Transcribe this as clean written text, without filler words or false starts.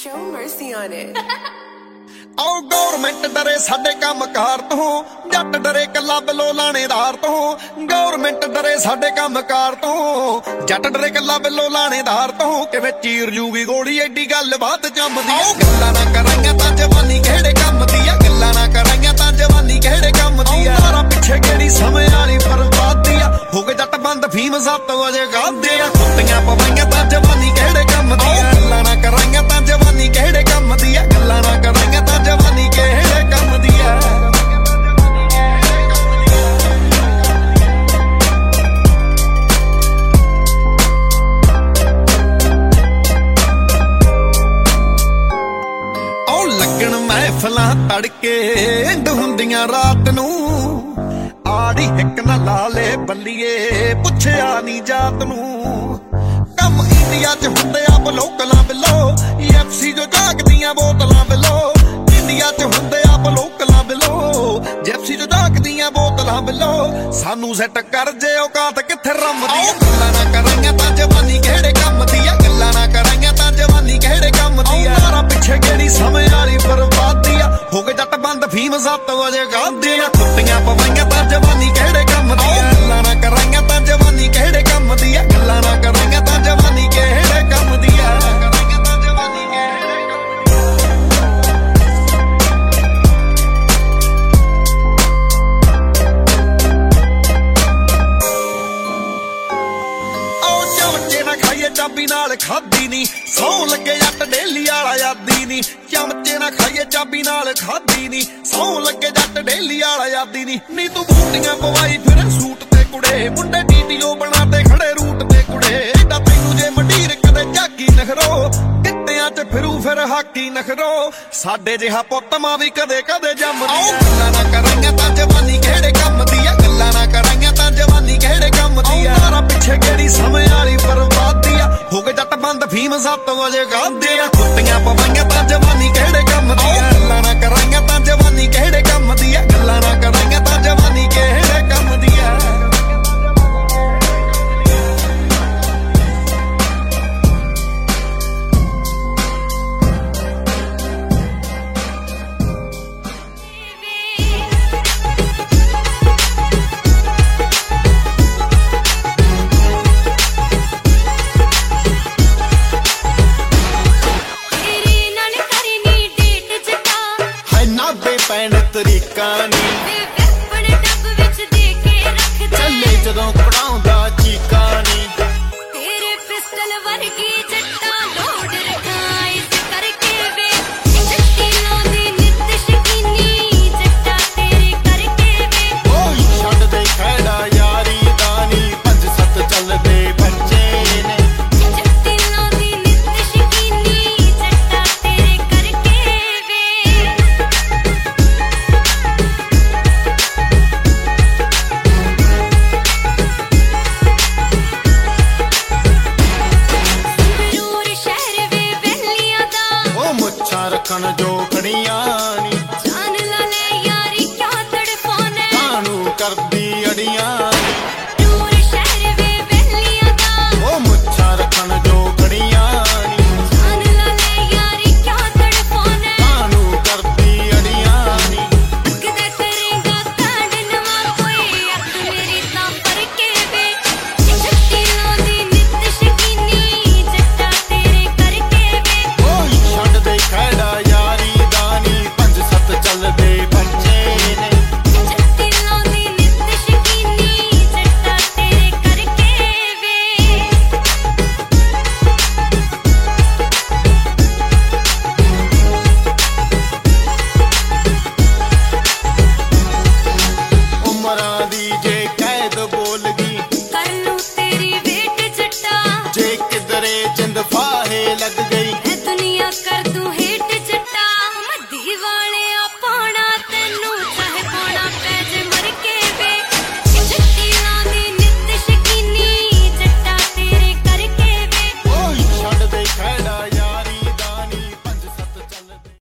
Show mercy on it. ਆਓ government ਡਰੇ ਸਾਡੇ ਕੰਮਕਾਰ ਤੋਂ, ਜੱਟ ਡਰੇ ਕੱਲਾ ਬਿੱਲੋ ਲਾਣੇਦਾਰ ਤੋਂ। ਗੌਰਮੈਂਟ ਡਰੇ ਸਾਡੇ ਕੰਮਕਾਰ ਤੋਂ, ਜੱਟ ਡਰੇ ਕੱਲਾ ਬਿੱਲੋ ਲਾਣੇਦਾਰ ਤੋਂ। ਕਿਵੇਂ ਚੀਰ ਜੂਗੀ ਗੋਲੀ ਐਡੀ ਗੱਲ ਬਾਤ ਜੰਮਦੀ ਆ। ਗੱਲਾਂ ਨਾ ਕਰਾਂਗਾ ਤਾਂ ਜਵਾਨੀ ਕਿਹੜੇ ਕੰਮ ਦੀ ਆ, ਗੱਲਾਂ ਨਾ ਕਰਾਂਗਾ ਤਾਂ ਜਵਾਨੀ ਕਿਹੜੇ ਕੰਮ ਦੀ ਆ। ਮਾਰਾ ਪਿੱਛੇ ਕਿਹੜੀ ਸਮੇਂ ਵਾਲੀ ਬਰਬਾਦੀ ਆ, ਹੋ ਗਏ ਜੱਟ ਬੰਦ ਫੀਮ 7 ਵਜੇ ਗਾਉਂਦੇ ਆ। ਕੁੱਤੀਆਂ ਪਵਾਈਆਂ ਤਾਂ ਜਵਾਨੀ ਕਿਹੜੇ ਕੰਮ ਦੀ ਆ, ਗੱਲਾਂ ਨਾ ਕਰਾਂਗਾ ਤਾਂ ਜਵਾਨੀ ਕਿਹੜੇ ਕੰਮ ਦੀ ਆ। ਗੱਲਾਂ ਨਾ ਕਰਾਂਗਾ ਤਾਂ ਜਵਾਨੀ ਕਿਹੜੇ ਕੰਮ ਦੀ ਆ। ਆਉ ਲੱਗਣ ਮਹਿਫਲਾਂ ਤੜਕੇ ਇੰਦ ਹੁੰਦੀਆਂ ਰਾਤ ਨੂੰ, ਆੜੀ ਹਿੱਕ ਨਾ ਲਾ ਲੈ ਬੱਲੀਏ ਪੁੱਛਿਆ ਨੀ ਜਾਤ ਨੂੰ। ਕੰਮ ਇੰਡੀਆ 'ਚ ਹੁੰਦੇ ਆ ਬਲੋਕਲਾਂ ਬਿੱਲੋ, UFC ਜੋ ਜਾਗਦੀਆਂ ਬੋਤਲਾਂ ਬਿੱਲੋ। ਇੰਡੀਆ 'ਚ ਹੁੰਦੇ ਆ ਬਲੋਕਲਾਂ ਬਿੱਲੋ, UFC ਜੋ ਜਾਗਦੀਆਂ ਬੋਤਲਾਂ ਬਿੱਲੋ। ਸਾਨੂੰ ਸੈੱਟ ਕਰ ਜੇ ਔਕਾਤ ਕਿੱਥੇ ਰੰਮਦੀ ਆ। ਗੱਲਾਂ ਨਾ ਕਰਾਂਗਾ ਤਾਂ ਜਵਾਨੀ ਕਿਹੜੇ ਕੰਮ ਦੀ ਆ, ਗੱਲਾਂ ਨਾ ਕਰਾਂਗਾ ਤਾਂ ਜਵਾਨੀ ਕਿਹੜੇ ਕੰਮ ਦੀ ਆ। ਮਾਰਾ ਪਿੱਛੇ ਕਿਹੜੀ ਸਮੇਂ ਵਾਲੀ ਬਰਬਾਦੀ ਆ, ਹੋ ਗਏ ਜੱਟ ਬੰਦ ਫੀਮ 7 ਵਜੇ ਗਾਉਂਦੇ ਆ। ਕੁੱਤੀਆਂ ਪਵਾਈਆਂ ਤਾਂ ਜਵਾਨੀ ਕਿਹੜੇ ਕੰਮ ਦੀ ਆ, ਗੱਲਾਂ ਨਾ ਕਰਾਂਗਾ ਤਾਂ ਜਵਾਨੀ ਕਿਹੜੇ ਕੰਮ ਦੀ ਆ। ਗੱਲਾਂ ਨਾ ਕਰਾਂਗਾ ਤਾਂ ਜਵਾਨੀ ਕਿਹੜੇ ਕੰਮ ਦੀ ਆ। ਚਾਬੀ ਨਾਲ ਖਾਦੀ ਨੀ, ਸੌ ਲੱਗੇ ਜੱਟ ਡੇਲੀ ਵਾਲਾ ਯਾਦੀ ਨੀ। ਚਮਚੇ ਨਾ ਖਾਈਏ ਚਾਬੀ ਨਾਲ ਖਾਦੀ ਨੀ, ਸੌ ਲੱਗੇ ਜੱਟ ਡੇਲੀ ਵਾਲਾ ਯਾਦੀ ਨੀ। ਨੀ ਤੂੰ ਬੂਟੀਆਂ ਪਵਾਈ ਫਿਰ ਸੂਟ ਤੇ ਕੁੜੇ, ਮੁੰਡੇ ਵੀਡੀਓ ਬਣਾ ਤੇ ਖੜੇ ਰੂਟ ਤੇ ਕੁੜੇ। ਏਡਾ ਤੈਨੂੰ ਜੇ ਮੰਡੀਰ ਕਦੇ ਝਾਕੀ ਨਖਰੋ, ਕਿੱਤਿਆਂ 'ਚ ਫਿਰੂ ਫਿਰ ਹਾਕੀ ਨਖਰੋ। ਸਾਡੇ ਜਿਹਾ ਪੁੱਤ ਮਾਂ ਵੀ ਕਦੇ ਕਦੇ ਜੰਮਦੀ ਆ। ਗੱਲਾਂ ਨਾ ਕਰਾਂਗਾ ਤਾਂ ਜਵਾਨੀ ਕਿਹੜੇ ਕੰਮ ਦੀ ਆ, ਗੱਲਾਂ ਨਾ ਕਰਾਂਗਾ ਤਾਂ ਜਵਾਨੀ ਕਿਹੜੇ ਕੰਮ ਦੀ ਆ। ਮਾਰਾ ਪਿੱਛੇ ਕਿਹੜੀ ਸਮੇਂ ਵਾਲੀ ਬਰਬਾਦੀ ਆ, ਹੋ ਗਏ ਜੱਟ ਬੰਦ ਫੀਮ 7 ਵਜੇ ਗਾਉਂਦੇ ਆ। ਕੁੱਤੀਆਂ ਪਵਾਈਆਂ ਤਾਂ ਜਵਾਨੀ ਕਿਹੜੇ ਕੰਮ ਦੀ ਆ, ਗੱਲਾਂ ਨਾ ਕਰਾਂਗਾ ਤਾਂ ਜਵਾਨੀ ਕਿਹੜੇ ਕੰਮ ਦੀ ਆ। ਗੱਲਾਂ ਨਾ ਕਰਾਂਗਾ ਤਾਂ ਜਵਾਨੀ ਕਿਹੜੇ ਕੰਮ ਦੀ ਆ। ਪੈਣ ਤਰੀਕਾ ਨੀ ਆਪਣੇ ਡੱਬ ਵਿੱਚ ਦੇ ਕੇ ਰੱਖਦੇ, ਚੱਲੇ ਜਦੋਂ ਪੜਾਉਂਦਾ ਚੀਕਾ ਨੀ। ਤੇਰੇ ਪਿਸਟਲ ਵਰਗੀ ਜੱਟਾਂ ਲੋਡ ਰੱਖਾਂ ਇਸ ਕਰਕੇ ਵੇ। ਜੱਟੀ ਲਾਉਂਦੀ ਨਿੱਤ ਸ਼ਕੀਨੀ ਜੱਟਾਂ ਤੇਰੇ ਕਰਕੇ ਵੇ। ਓਏ ਛੱਡ ਦੇ ਖੜਾ ਯਾਰੀ ਦਾ ਨੀ, 5-7 ਚੱਲਦੇ ਬੱਚੇ ਨੇ। ਜੱਟੀ ਲਾਉਂਦੀ ਨਿੱਤ ਸ਼ਕੀਨੀ ਜੱਟਾਂ ਤੇਰੇ ਕਰਕੇ ਵੇ। ਰੱਖਣ ਜੋ